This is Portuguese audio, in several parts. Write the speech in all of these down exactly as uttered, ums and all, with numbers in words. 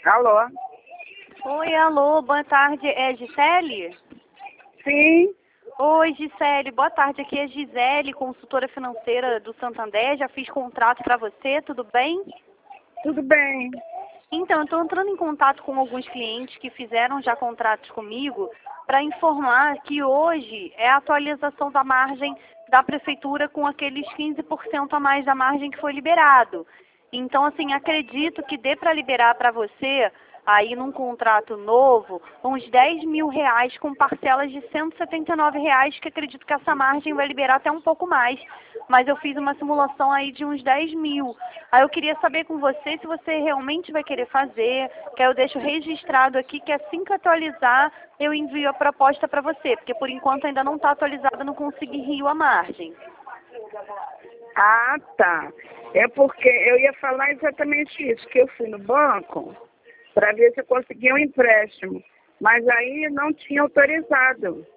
Alô? Oi, alô, boa tarde, é Gisele? Sim, Oi, Gisele, boa tarde, aqui é Gisele, consultora financeira do Santander, já fiz contrato para você, tudo bem? tudo bem. Então, eu estou entrando em contato com alguns clientes que fizeram já contratos comigo para informar que hoje é a atualização da margem da prefeitura com aqueles quinze por cento a mais da margem que foi liberado. Então, assim, acredito que dê para liberar para você, aí num contrato novo, uns dez mil reais com parcelas de cento e setenta e nove reais, que acredito que essa margem vai liberar até um pouco mais. Mas eu fiz uma simulação aí de uns dez mil. Aí eu queria saber com você se você realmente vai querer fazer, que aí eu deixo registrado aqui que assim que atualizar, eu envio a proposta para você, porque por enquanto ainda não está atualizada, não consegui Rio a margem. Ah, tá. É porque eu ia falar exatamente isso, que eu fui no banco para ver se eu conseguia um empréstimo, mas aí não tinha autorizado.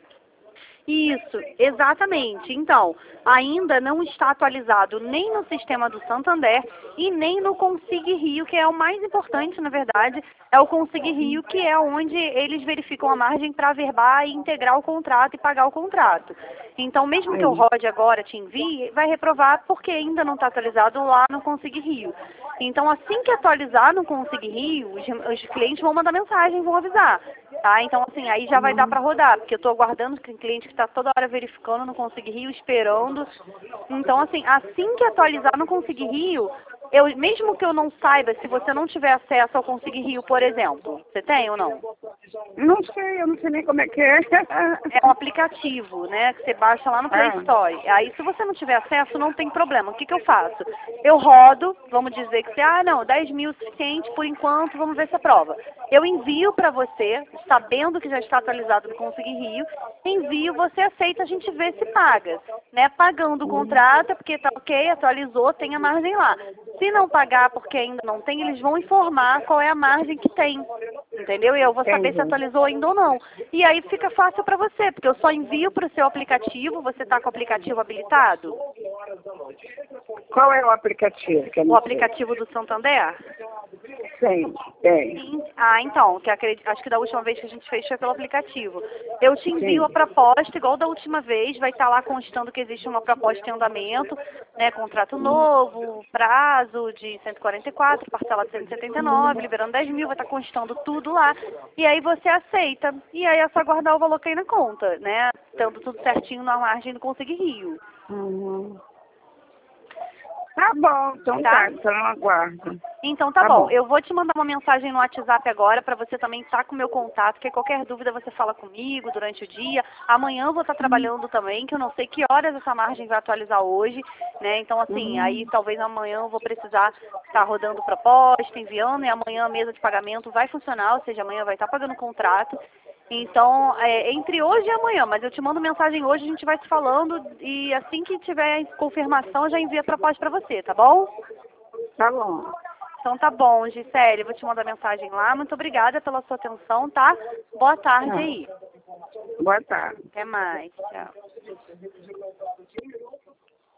Isso, exatamente. Então, ainda não está atualizado nem no sistema do Santander e nem no Consig Rio, que é o mais importante, na verdade, é o Consig Rio, que é onde eles verificam a margem para averbar e integrar o contrato e pagar o contrato. Então, mesmo que eu Aí. rode agora, te envie, vai reprovar porque ainda não está atualizado lá no Consig Rio. Então, assim que atualizar no Consig Rio, os, os clientes vão mandar mensagem, vão avisar. Tá? Então, assim, aí já vai dar para rodar, porque eu estou aguardando que o cliente que está toda hora verificando, não Consig Rio, esperando. Então, assim, assim que atualizar no Consig Rio, eu, mesmo que eu não saiba, se você não tiver acesso ao Consig Rio, por exemplo, você tem ou não? Não sei, eu não sei nem como é que é. É um aplicativo, né, que você baixa lá no Play Ah, Store. Aí, se você não tiver acesso, não tem problema. O que que eu faço? Eu rodo, vamos dizer que você, ah, não, dez mil é suficiente por enquanto, vamos ver se aprova. Eu envio para você, sabendo que já está atualizado no Consig Rio, envio, você aceita, a gente vê se paga. Né? Pagando o contrato, é porque está ok, atualizou, tem a margem lá. Se não pagar porque ainda não tem, eles vão informar qual é a margem que tem. Entendeu? E eu vou saber se entendi. atualizou ainda ou não. E aí fica fácil para você, porque eu só envio para o seu aplicativo. Você está com o aplicativo habilitado? Qual é o aplicativo que eu O não sei? aplicativo do Santander? Sim, tem. Sim. Ah, então, que acredito, acho que da última vez que a gente fez foi pelo aplicativo. Eu te envio a Sim. proposta, igual da última vez, vai estar lá constando que existe uma proposta em andamento, né, contrato novo, prazo de cento e quarenta e quatro, parcela de cento e setenta e nove, liberando dez mil, vai estar constando tudo lá. E aí você aceita. E aí é só guardar o valor que aí na conta, né, tendo tudo certinho na margem do Consig Rio. Uhum. Tá bom, então Tá? tá, então eu aguardo. Então tá Tá bom, bom. eu vou te mandar uma mensagem no WhatsApp agora para você também estar com o meu contato, que qualquer dúvida você fala comigo durante o dia. Amanhã eu vou estar trabalhando também, que eu não sei que horas essa margem vai atualizar hoje, né? Então assim, aí Uhum. talvez amanhã eu vou precisar estar rodando proposta, enviando, e amanhã a mesa de pagamento vai funcionar, ou seja, amanhã vai estar pagando o contrato. Então, é, entre hoje e amanhã, mas eu te mando mensagem hoje, a gente vai se falando e assim que tiver confirmação, eu já envio a proposta para você, tá bom? Tá bom. Então tá bom, Gisele, eu vou te mandar mensagem lá. Muito obrigada pela sua atenção, tá? Boa tarde Tá. aí. Boa tarde. Até mais. Tchau.